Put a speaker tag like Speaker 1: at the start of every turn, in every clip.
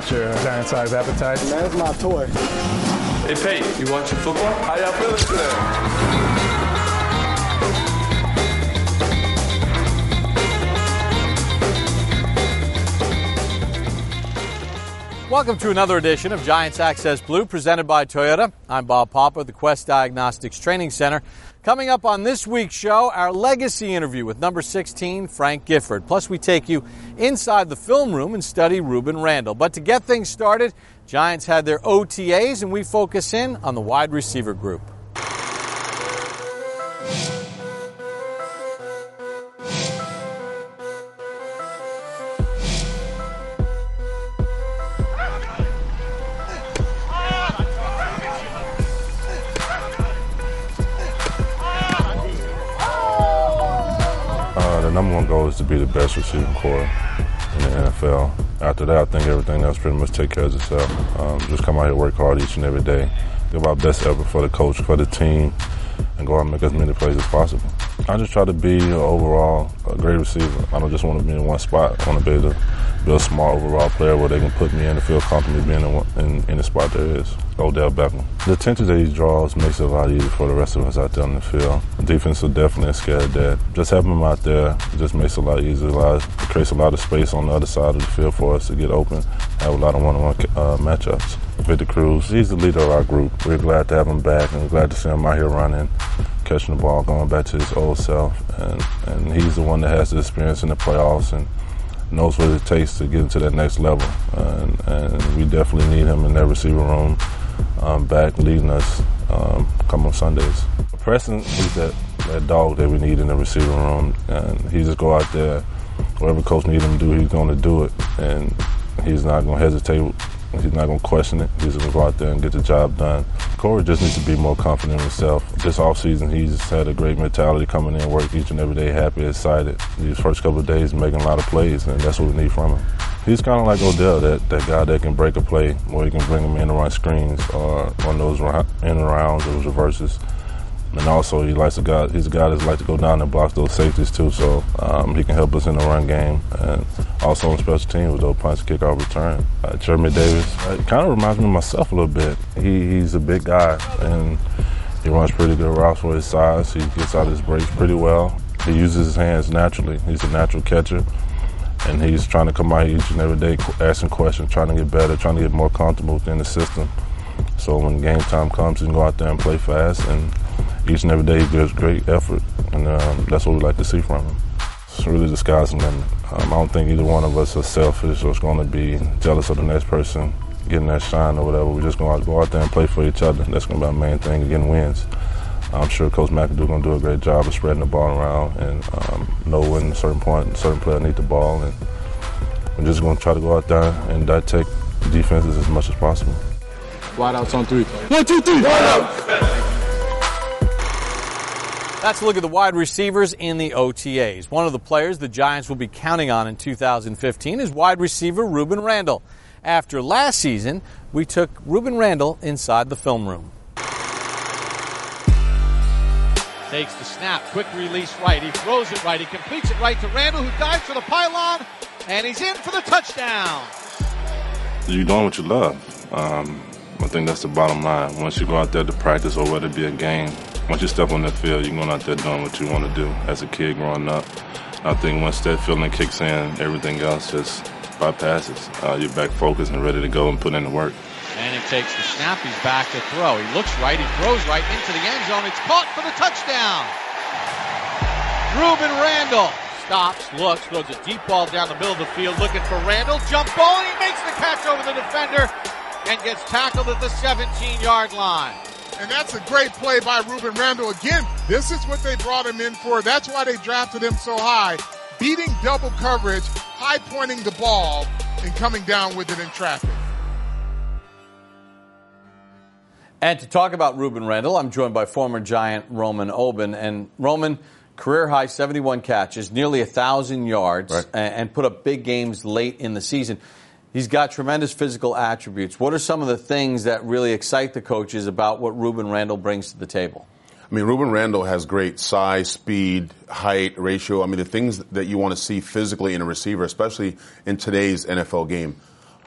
Speaker 1: scratch your giant-sized appetite.
Speaker 2: Man, that's my toy.
Speaker 3: Hey, Pate, you watching football? How y'all feeling today?
Speaker 4: Welcome to another edition of Giants Access Blue, presented by Toyota. I'm Bob Papa at the Quest Diagnostics Training Center. Coming up on this week's show, our legacy interview with number 16, Frank Gifford. Plus, we take you inside the film room and study Rueben Randle. But to get things started, Giants had their OTAs, and we focus in on the wide receiver group.
Speaker 5: The number one goal is to be the best receiving corps in the NFL. After that, I think everything else pretty much take care of itself. Just come out here, work hard each and every day, give our best effort for the coach, for the team, and go out and make as many plays as possible. I just try to be overall a great receiver. I don't just want to be in one spot. I want to be able to be a smart overall player where they can put me in and feel comfortable being in the spot there is. Odell Beckham. The attention that he draws makes it a lot easier for the rest of us out there on the field. The defense are definitely scared of that. Just having him out there just makes it a lot easier. It creates a lot of space on the other side of the field for us to get open, have a lot of one-on-one matchups. Victor Cruz, he's the leader of our group. We're glad to have him back and we're glad to see him out here running, catching the ball, going back to his old self. And he's the one that has the experience in the playoffs and knows what it takes to get into that next level. And we definitely need him in that receiver room back leading us come on Sundays. Preston, he's that dog that we need in the receiver room. And he just go out there, whatever coach needs him to do, he's going to do it. And he's not going to hesitate. He's not going to question it. He's going to go out there and get the job done. Corey just needs to be more confident in himself. This offseason, he's had a great mentality coming in, work each and every day, happy, excited. These first couple of days, making a lot of plays, and that's what we need from him. He's kind of like Odell, that guy that can break a play, where he can bring him in to run screens or on those in and arounds, those reverses. And also, he's a guy that likes to go down and block those safeties too, so he can help us in the run game. And also on special teams with those punch, kickoff, return. Jeremy Davis, it kind of reminds me of myself a little bit. He's a big guy, and he runs pretty good routes for his size. He gets out his breaks pretty well. He uses his hands naturally. He's a natural catcher, and he's trying to come out each and every day asking questions, trying to get better, trying to get more comfortable within the system. So when game time comes, he can go out there and play fast, and each and every day he gives great effort, and that's what we like to see from him. It's really the sky's the limit. I don't think either one of us are selfish or is going to be jealous of the next person getting that shine or whatever. We're just going to go out there and play for each other. That's going to be our main thing, getting wins. I'm sure Coach McAdoo is going to do a great job of spreading the ball around and know when a certain player needs the ball. And we're just going to try to go out there and dissect defenses as much as possible.
Speaker 2: Wide outs on three.
Speaker 3: 1, 2, 3. Wide out.
Speaker 4: That's a look at the wide receivers in the OTAs. One of the players the Giants will be counting on in 2015 is wide receiver Rueben Randle. After last season, we took Rueben Randle inside the film room.
Speaker 6: Takes the snap, quick release right. He throws it right. He completes it right to Randle, who dives for the pylon, and he's in for the touchdown.
Speaker 5: You're doing what you love. I think that's the bottom line. Once you go out there to practice or whether it be a game, once you step on that field, you're going out there doing what you want to do as a kid growing up. I think once that feeling kicks in, everything else just bypasses. You're back focused and ready to go and put in the work.
Speaker 6: And he takes the snap. He's back to throw. He looks right. He throws right into the end zone. It's caught for the touchdown. Rueben Randle stops, looks, throws a deep ball down the middle of the field looking for Randle. Jump ball, and he makes the catch over the defender and gets tackled at the 17-yard line.
Speaker 7: And that's a great play by Rueben Randle. Again, this is what they brought him in for. That's why they drafted him so high. Beating double coverage, high-pointing the ball, and coming down with it in traffic.
Speaker 4: And to talk about Rueben Randle, I'm joined by former Giant Roman Oben. And Roman, career-high 71 catches, nearly 1,000 yards, right, and put up big games late in the season. He's got tremendous physical attributes. What are some of the things that really excite the coaches about what Rueben Randle brings to the table?
Speaker 8: I mean, Rueben Randle has great size, speed, height, ratio. I mean, the things that you want to see physically in a receiver, especially in today's NFL game.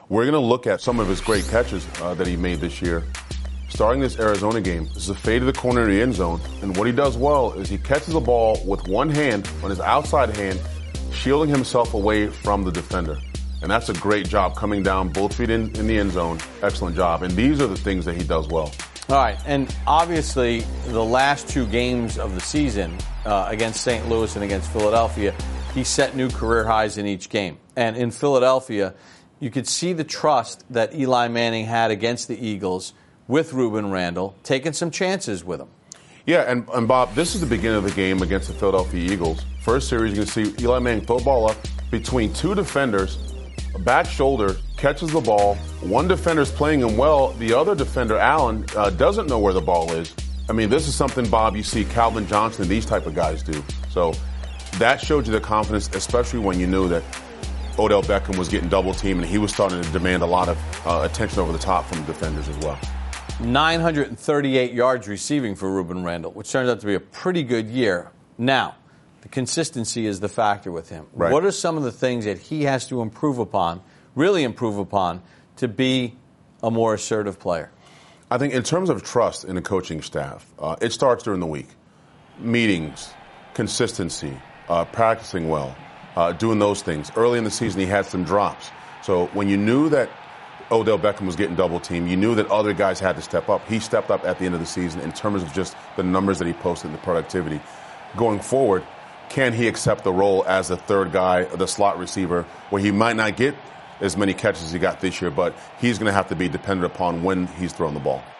Speaker 8: We're going to look at some of his great catches that he made this year. Starting this Arizona game, this is a fade to the corner of the end zone, and what he does well is he catches the ball with one hand, on his outside hand, shielding himself away from the defender. And that's a great job coming down both feet in the end zone. Excellent job. And these are the things that he does well.
Speaker 4: All right, and obviously the last two games of the season against St. Louis and against Philadelphia, he set new career highs in each game. And in Philadelphia, you could see the trust that Eli Manning had against the Eagles with Rueben Randle, taking some chances with him.
Speaker 8: Yeah, and Bob, this is the beginning of the game against the Philadelphia Eagles. First series, you can see Eli Manning throw the ball up between two defenders, a back shoulder, catches the ball. One defender's playing him well. The other defender, Allen, doesn't know where the ball is. I mean, this is something, Bob, you see Calvin Johnson and these type of guys do. So that showed you the confidence, especially when you knew that Odell Beckham was getting double teamed and he was starting to demand a lot of attention over the top from defenders as well.
Speaker 4: 938 yards receiving for Rueben Randle, which turns out to be a pretty good year. Now, the consistency is the factor with him.
Speaker 8: Right.
Speaker 4: What are some of the things that he has to improve upon, really improve upon, to be a more assertive player?
Speaker 8: I think in terms of trust in the coaching staff, it starts during the week. Meetings, consistency, practicing well, doing those things. Early in the season, he had some drops. So when you knew that Odell Beckham was getting double teamed, you knew that other guys had to step up. He stepped up at the end of the season in terms of just the numbers that he posted and the productivity. Going forward, can he accept the role as the third guy, the slot receiver, where he might not get as many catches as he got this year, but he's going to have to be dependent upon when he's throwing the ball.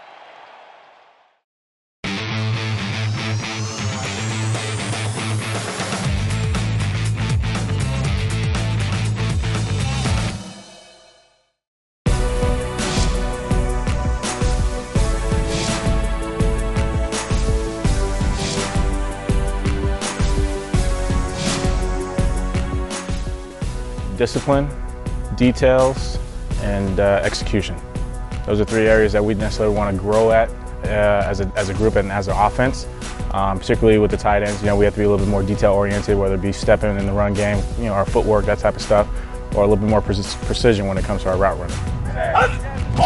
Speaker 1: Discipline, details, and execution. Those are three areas that we necessarily want to grow at as a group and as an offense. Particularly with the tight ends, we have to be a little bit more detail-oriented, whether it be stepping in the run game, our footwork, that type of stuff, or a little bit more precision when it comes to our route running.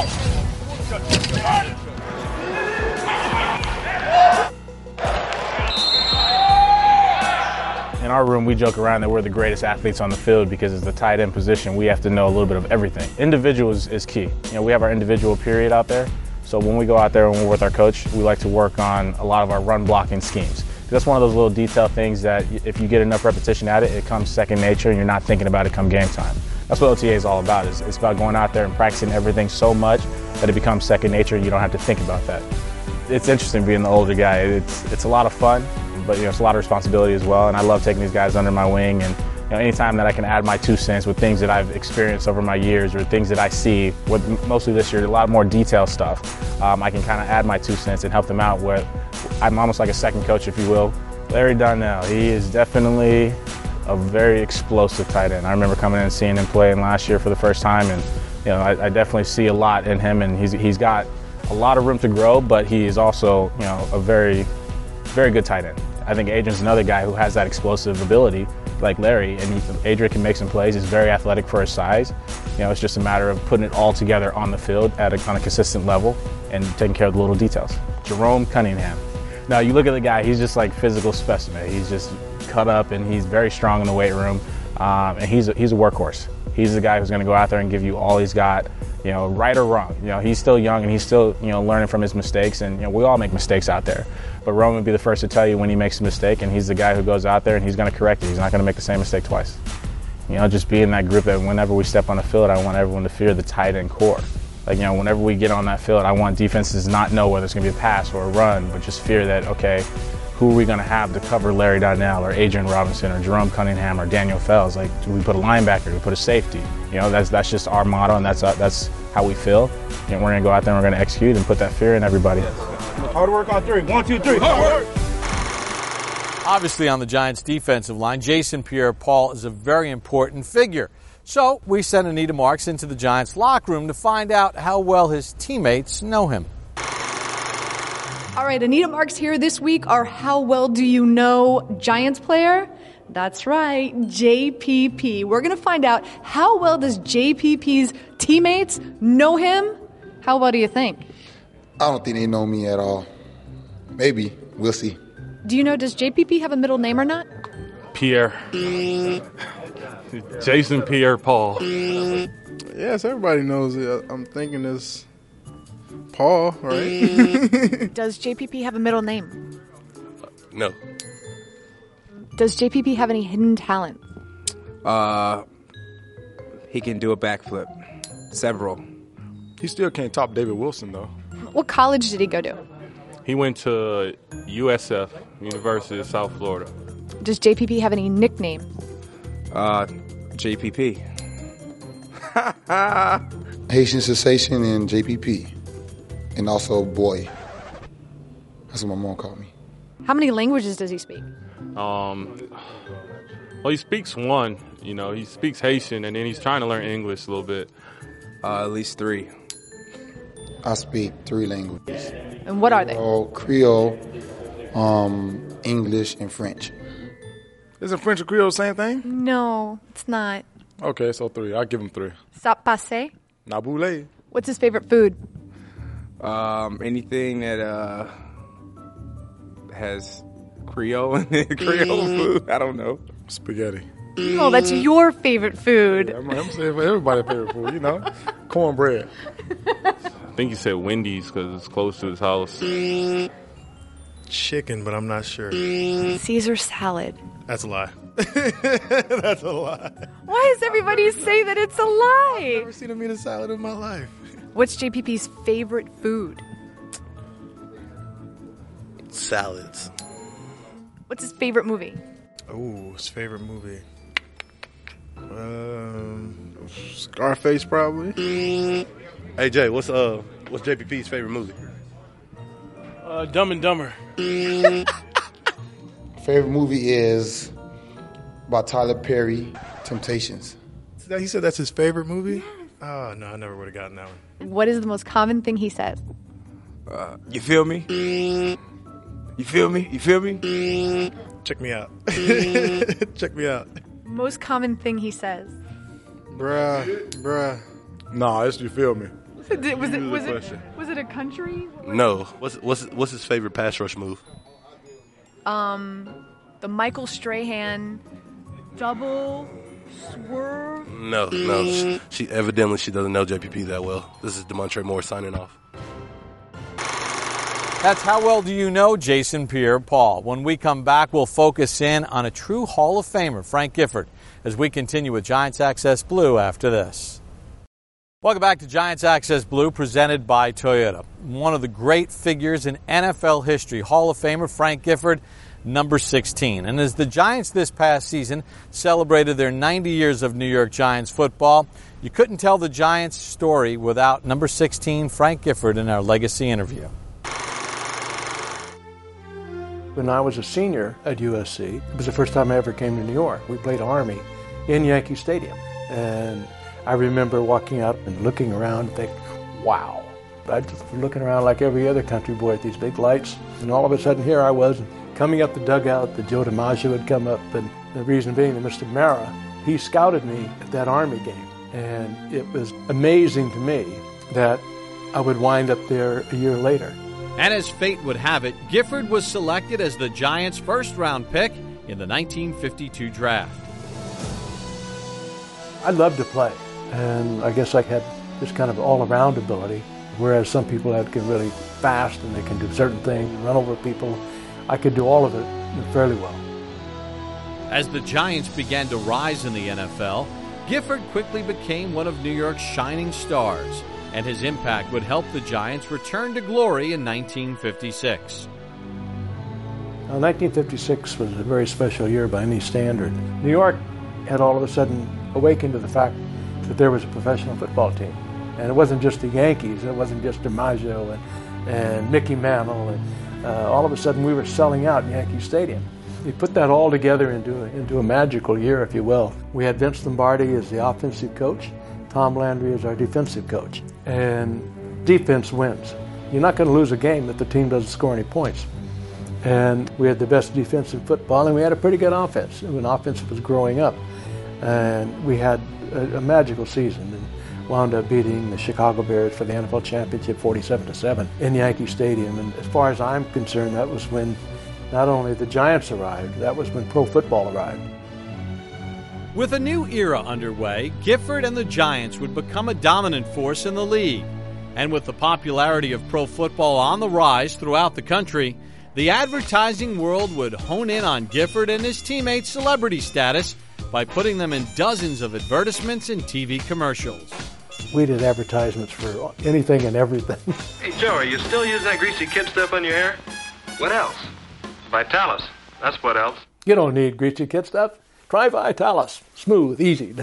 Speaker 1: In our room, we joke around that we're the greatest athletes on the field because it's the tight end position. We have to know a little bit of everything. Individual is key. We have our individual period out there. So when we go out there and we're with our coach, we like to work on a lot of our run blocking schemes. That's one of those little detail things that if you get enough repetition at it, it comes second nature and you're not thinking about it come game time. That's what OTA is all about. It's about going out there and practicing everything so much that it becomes second nature and you don't have to think about that. It's interesting being the older guy. It's a lot of fun, but it's a lot of responsibility as well. And I love taking these guys under my wing. And anytime that I can add my 2 cents with things that I've experienced over my years or things that I see, with mostly this year, a lot more detail stuff, I can kind of add my 2 cents and help them out where I'm almost like a second coach, if you will. Larry Donnell, he is definitely a very explosive tight end. I remember coming in and seeing him playing last year for the first time, and I definitely see a lot in him, and he's got a lot of room to grow, but he is also a very, very good tight end. I think Adrian's another guy who has that explosive ability, like Larry, and Adrian can make some plays. He's very athletic for his size. It's just a matter of putting it all together on the field on a consistent level and taking care of the little details. Jerome Cunningham. Now, you look at the guy, he's just like physical specimen. He's just cut up and he's very strong in the weight room, and he's a workhorse. He's the guy who's going to go out there and give you all he's got, right or wrong. He's still young and he's still, learning from his mistakes, and we all make mistakes out there. But Roman would be the first to tell you when he makes a mistake, and he's the guy who goes out there and he's going to correct it. He's not going to make the same mistake twice. Just be in that group that whenever we step on the field, I want everyone to fear the tight end core. Whenever we get on that field, I want defenses to not know whether it's going to be a pass or a run, but just fear that, okay, who are we going to have to cover Larry Donnell or Adrian Robinson or Jerome Cunningham or Daniel Fells? Do we put a linebacker? Do we put a safety? That's just our motto, and that's how we feel. We're going to go out there and we're going to execute and put that fear in everybody.
Speaker 9: Hard work on 3. 1, 2, 3. Hard work.
Speaker 4: Obviously, on the Giants' defensive line, Jason Pierre-Paul is a very important figure. So we sent Anita Marks into the Giants' locker room to find out how well his teammates know him.
Speaker 10: All right, Anita Marks here this week. Our How Well Do You Know Giants player, That's right, JPP. We're going to find out how well does JPP's teammates know him? How well do you think?
Speaker 2: I don't think they know me at all. Maybe. We'll see.
Speaker 10: Do you know, does JPP have a middle name or not?
Speaker 11: Pierre. Jason Pierre-Paul.
Speaker 9: Yes, everybody knows it. I'm thinking it's Paul, right?
Speaker 10: Does JPP have a middle name?
Speaker 3: No.
Speaker 10: Does JPP have any hidden talent?
Speaker 12: He can do a backflip. Several.
Speaker 9: He still can't top David Wilson, though.
Speaker 10: What college did he go to?
Speaker 11: He went to USF, University of South Florida.
Speaker 10: Does JPP have any nickname?
Speaker 12: JPP.
Speaker 2: Haitian Sensation and JPP. And also Boy. That's what my mom called me.
Speaker 10: How many languages does he speak?
Speaker 11: Well, he speaks one. You know, he speaks Haitian, and then he's trying to learn English a little bit.
Speaker 12: At least 3.
Speaker 2: I speak 3 languages.
Speaker 10: And what are they?
Speaker 2: Creole, English, and French.
Speaker 9: Isn't French and Creole the same thing?
Speaker 10: No, it's not.
Speaker 9: Okay, so 3. I'll give him 3.
Speaker 10: Ça passe?
Speaker 9: Naboule.
Speaker 10: What's his favorite food?
Speaker 12: Anything that has Creole in it. Creole food. I don't know.
Speaker 9: Spaghetti.
Speaker 10: Oh, that's your favorite food.
Speaker 9: Yeah, I'm saying for everybody's favorite food, you know. Cornbread.
Speaker 11: I think he said Wendy's because it's close to his house.
Speaker 13: Chicken, but I'm not sure.
Speaker 10: Caesar salad.
Speaker 13: That's a lie. That's a lie.
Speaker 10: Why does everybody say that it's a lie?
Speaker 13: I've never seen him eat a salad in my life.
Speaker 10: What's JPP's favorite food?
Speaker 3: Salads.
Speaker 13: What's
Speaker 10: his favorite movie?
Speaker 13: Oh, his favorite movie. Scarface, probably.
Speaker 3: Hey Jay, what's JPP's favorite movie?
Speaker 13: Dumb and Dumber.
Speaker 2: Favorite movie is by Tyler Perry, Temptations.
Speaker 13: He said that's his favorite movie? Oh, no, I never would have gotten that one.
Speaker 10: What is the most common thing he says?
Speaker 12: You feel me? You feel me? You feel me?
Speaker 13: Check me out. Check me out.
Speaker 10: Most common thing he says.
Speaker 9: Bruh. Nah, it's you feel me.
Speaker 10: Was it a country?
Speaker 3: No. What's his favorite pass rush move?
Speaker 10: The Michael Strahan double swerve.
Speaker 3: No. She evidently doesn't know JPP that well. This is DeMontre Moore signing off.
Speaker 4: That's How Well Do You Know Jason Pierre-Paul. When we come back, we'll focus in on a true Hall of Famer, Frank Gifford, as we continue with Giants Access Blue after this. Welcome back to Giants Access Blue, presented by Toyota. One of the great figures in NFL history, Hall of Famer Frank Gifford, number 16. And as the Giants this past season celebrated their 90 years of New York Giants football, you couldn't tell the Giants story without number 16, Frank Gifford, in our legacy interview.
Speaker 14: When I was a senior at USC, it was the first time I ever came to New York. We played Army in Yankee Stadium. And I remember walking out and looking around and think, wow. I just was looking around like every other country boy at these big lights. And all of a sudden, here I was coming up the dugout that Joe DiMaggio had come up. And the reason being that Mr. Mara, he scouted me at that Army game. And it was amazing to me that I would wind up there a year later.
Speaker 4: And as fate would have it, Gifford was selected as the Giants' first-round pick in the 1952 draft.
Speaker 14: I loved to play, and I guess I had this kind of all-around ability, whereas some people can really fast and they can do certain things, run over people. I could do all of it fairly well.
Speaker 4: As the Giants began to rise in the NFL, Gifford quickly became one of New York's shining stars, and his impact would help the Giants return to glory in 1956.
Speaker 14: 1956 was a very special year by any standard. New York had all of a sudden awakened to the fact that there was a professional football team. And it wasn't just the Yankees, it wasn't just DiMaggio and Mickey Mantle. And all of a sudden we were selling out Yankee Stadium. We put that all together into a magical year, if you will. We had Vince Lombardi as the offensive coach, Tom Landry as our defensive coach. And defense wins. You're not going to lose a game if the team doesn't score any points. And we had the best defense in football, and we had a pretty good offense when offense was growing up. And we had a magical season and wound up beating the Chicago Bears for the NFL championship 47-7 in Yankee Stadium. And as far as I'm concerned, that was when not only the Giants arrived, that was when pro football arrived.
Speaker 4: With a new era underway, Gifford and the Giants would become a dominant force in the league. And with the popularity of pro football on the rise throughout the country, the advertising world would hone in on Gifford and his teammates' celebrity status by putting them in dozens of advertisements and TV commercials.
Speaker 14: We did advertisements for anything and everything.
Speaker 15: Hey, Joe, are you still using that greasy kid stuff on your hair? What else? Vitalis. That's what else.
Speaker 14: You don't need greasy kid stuff. Try Vitalis. Smooth, easy.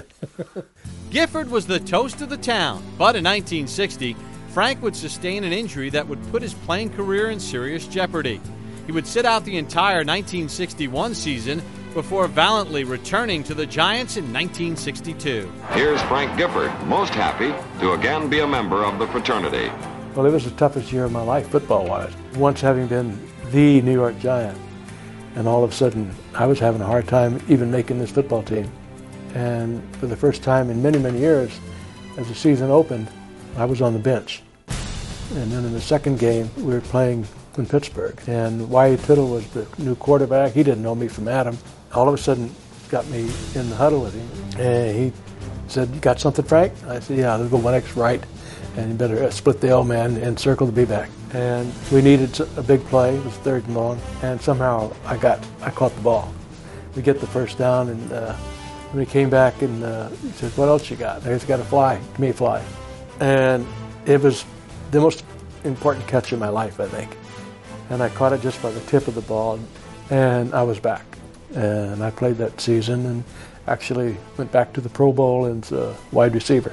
Speaker 4: Gifford was the toast of the town, but in 1960, Frank would sustain an injury that would put his playing career in serious jeopardy. He would sit out the entire 1961 season before valiantly returning to the Giants in 1962.
Speaker 16: Here's Frank Gifford, most happy to again be a member of the fraternity.
Speaker 14: Well, it was the toughest year of my life, football-wise. Once having been the New York Giant, and all of a sudden I was having a hard time even making this football team. And for the first time in many, many years, as the season opened, I was on the bench. And then in the second game, we were playing in Pittsburgh. And Wyatt Tittle was the new quarterback. He didn't know me from Adam. All of a sudden, got me in the huddle with him. And he said, "You got something, Frank?" I said, "Yeah, let's go 1X right. And you better split the L-man and circle the B-back." And we needed a big play. It was 3rd and long. And somehow I caught the ball. We get the first down, and when he came back and he said, "What else you got?" I just got a fly. Give me a fly. And it was the most important catch of my life, I think. And I caught it just by the tip of the ball, and I was back. And I played that season and actually went back to the Pro Bowl as a wide receiver.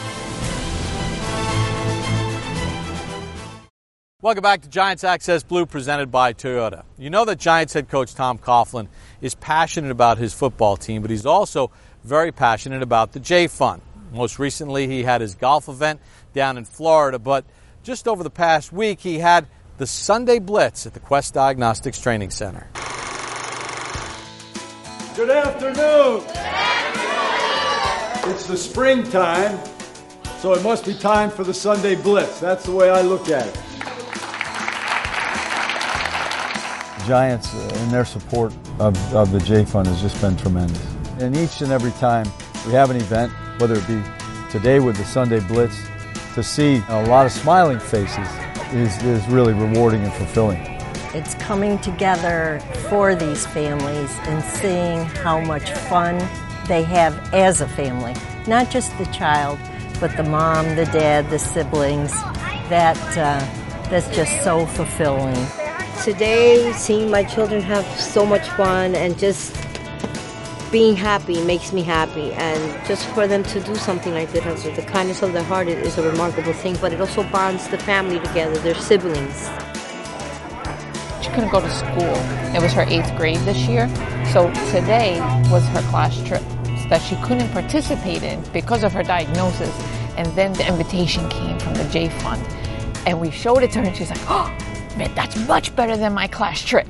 Speaker 4: Welcome back to Giants Access Blue, presented by Toyota. You know that Giants head coach Tom Coughlin is passionate about his football team, but he's also very passionate about the J Fund. Most recently, he had his golf event down in Florida, but just over the past week, he had the Sunday Blitz at the Quest Diagnostics Training Center.
Speaker 17: Good afternoon. It's the springtime, so it must be time for the Sunday Blitz. That's the way I look at it.
Speaker 18: Giants and their support of the J Fund has just been tremendous. And each and every time we have an event, whether it be today with the Sunday Blitz, to see a lot of smiling faces is really rewarding and fulfilling.
Speaker 19: It's coming together for these families and seeing how much fun they have as a family. Not just the child, but the mom, the dad, the siblings. That's just so fulfilling.
Speaker 20: Today, seeing my children have so much fun and just being happy makes me happy. And just for them to do something like this, the kindness of their heart is a remarkable thing, but it also bonds the family together, their siblings.
Speaker 21: She couldn't go to school. It was her 8th grade this year, so today was her class trip that she couldn't participate in because of her diagnosis. And then the invitation came from the J Fund, and we showed it to her, and she's like, "Oh, man, that's much better than my class trip."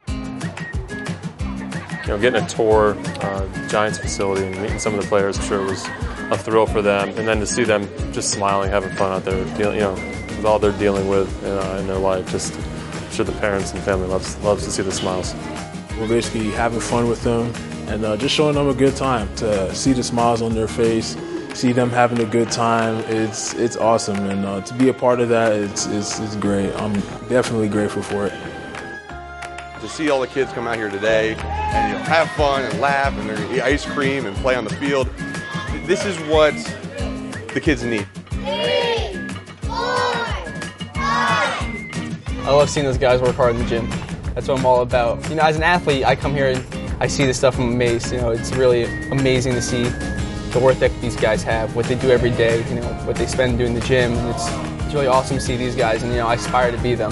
Speaker 11: You know, getting a tour, Giants facility, and meeting some of the players, I'm sure it was a thrill for them. And then to see them just smiling, having fun out there, with all they're dealing with in their life, just I'm sure the parents and family loves to see the smiles.
Speaker 22: We're basically having fun with them and just showing them a good time. To see the smiles on their face, see them having a good time, it's awesome. And to be a part of that, it's great. I'm definitely grateful for it.
Speaker 23: To see all the kids come out here today and have fun and laugh and eat ice cream and play on the field, this is what the kids need.
Speaker 24: 3, 4, 5. I love seeing those guys work hard in the gym. That's what I'm all about. As an athlete, I come here and I see this stuff, I'm amazed. It's really amazing to see the work that these guys have, what they do every day, what they spend doing the gym. And it's really awesome to see these guys, and I aspire to be them.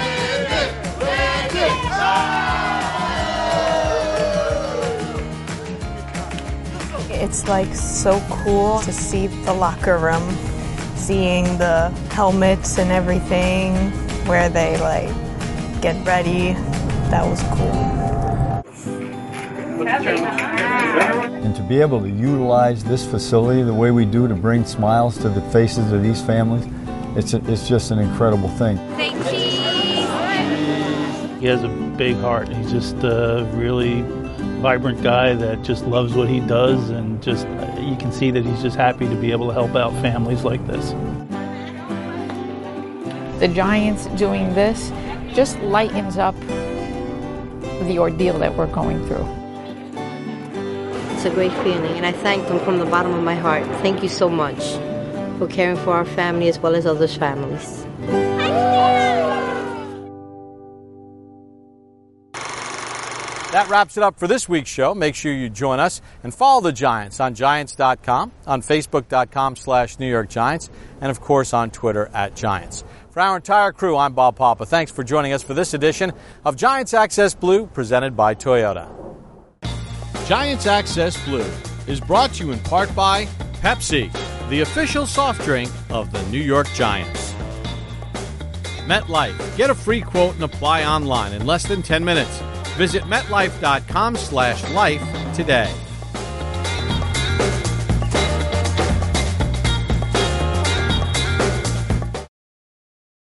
Speaker 25: It's like so cool to see the locker room, seeing the helmets and everything, where they get ready that was cool.
Speaker 18: And to be able to utilize this facility the way we do to bring smiles to the faces of these families, it's just an incredible thing.
Speaker 1: He has a big heart. He's just a really vibrant guy that just loves what he does, and just you can see that he's just happy to be able to help out families like this.
Speaker 21: The Giants doing this just lightens up the ordeal that we're going through.
Speaker 20: It's a great feeling, and I thank them from the bottom of my heart. Thank you so much for caring for our family as well as others' families.
Speaker 4: That wraps it up for this week's show. Make sure you join us and follow the Giants on Giants.com, on Facebook.com/New York Giants, and of course on Twitter @Giants. For our entire crew, I'm Bob Papa. Thanks for joining us for this edition of Giants Access Blue, presented by Toyota. Giants Access Blue is brought to you in part by Pepsi, the official soft drink of the New York Giants. MetLife. Get a free quote and apply online in less than 10 minutes. Visit MetLife.com/life today.